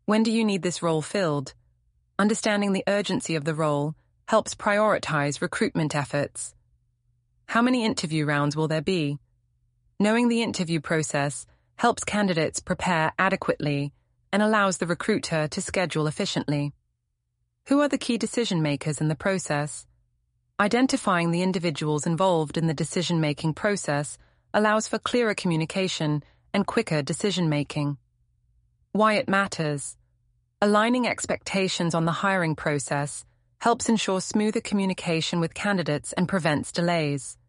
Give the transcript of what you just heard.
When do you need this role filled? Understanding the urgency of the role helps prioritize recruitment efforts. How many interview rounds will there be? Knowing the interview process helps candidates prepare adequately and allows the recruiter to schedule efficiently. Who are the key decision makers in the process? Identifying the individuals involved in the decision-making process allows for clearer communication and quicker decision-making. Why it matters. Aligning expectations on the hiring process helps ensure smoother communication with candidates and prevents delays.